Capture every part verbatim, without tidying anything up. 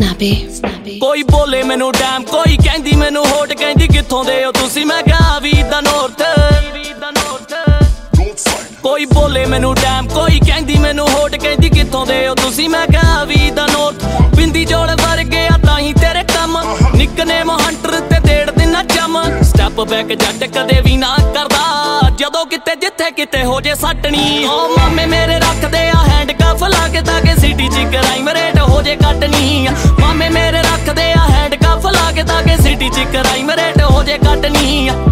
Snappy, snappy. कोई बोले मैनू डैम, कोई कहंदी मैनू होट, कहंदी कित्थों दे हो तुसी, मैं कहा वी द नॉर्थ। कोई बोले मैनू डैम, कोई कहंदी मैनू होट, कहंदी कित्थों दे हो तुसी, मैं कहा वी द नॉर्थ। बिंदी जोड़ वर्गे आ ताही तेरे कम, निकनेम हंटर ते देड़ दिना चम। स्टैप बैक जट कदे भी ना करदा, जदों किते जिथे किते हो जे सटनी। ओ मामे मेरे रख दे आ हैंड कफ ला के, ताके सिटी च क्राइम रेट हो जे कटनी। मामे मेरे रख दे आ हैंड कफ ला के, ताके सिटी च क्राइम रेट हो जे कटनी।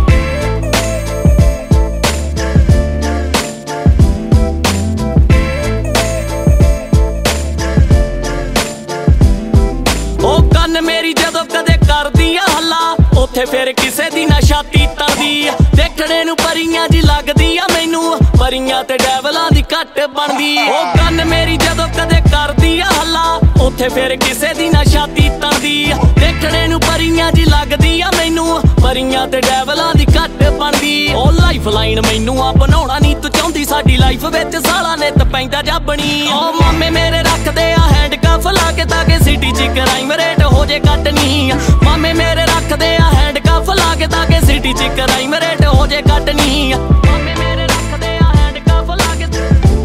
मेरी जदों कदे करदी आ हल्ला, उत्थे फिर किसे दी ना छाती तरदी। देखणे नू परियां जी लगदी आ मैनू, परियां ते डेवलां दी घट बनदी। ओ गन मेरी जदों कदे करदी आ हल्ला, उत्थे फिर किसे दी ना छाती तरदी। देखणे नू परियां जी लगदी आ मैनू, परियां ते डेवलां दी घट बनदी। ओ लाइफ लाइन मैनू आ बनाउणा नी तू चाहुंदी, साडी लाइफ विच साला नित पैंदा जाबणी। ओ मामे मेरे रखदे आ हैंड कफ ला के, ताके सिटी च क्राइम रेट हो जे कटनी। मामे मेरे रखदे आ हैंड कफ ला के, ताके सिटी च क्राइम रेट हो जे कटनी। मामे मेरे रखदे आ हैंड कफ ला के,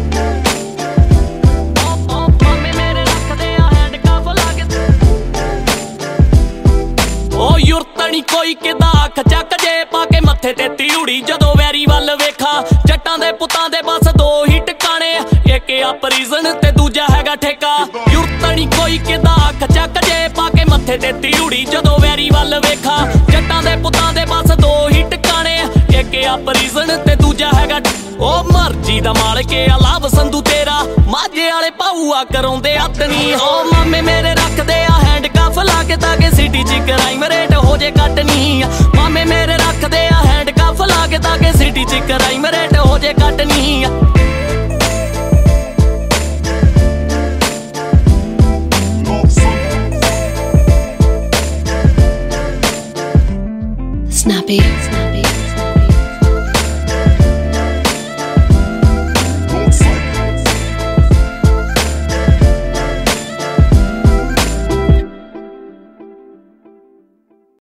ओ ओ मामे मेरे रखदे आ हैंड कफ ला के। ओ युरतनी कोई किदा अख चक जे, पाके मत्थे ते तिउड़ी जदों वैरी वल वेखा। जट्टां दे पुत्तां दे बस दो ही टकाने, एक आ प्रिजन ते दूजा हैगा ठेका। युरतनी कोई किदा अख चक जे, पाके मत्थे ते तिउड़ी जदों वैरी वल वेखा। जट्टां दे पुत्तां दे बस दो ही टकाने, एक आ प्रिजन ते दूजा हैगा। ओ मर्जी दा मालक आ लाभ संधू तेरा, माझे वाले भाऊआ कराउंदे अतनी। ओ मामे मेरे रखदे आ हैंड कफ ला के, ताके सिटी च क्राइम रेट हो जे कटनी। मामे मेरे रखदे आ हैंड कफ ला के, ताके सिटी च क्राइम रेट हो जे कटनी। Snappy.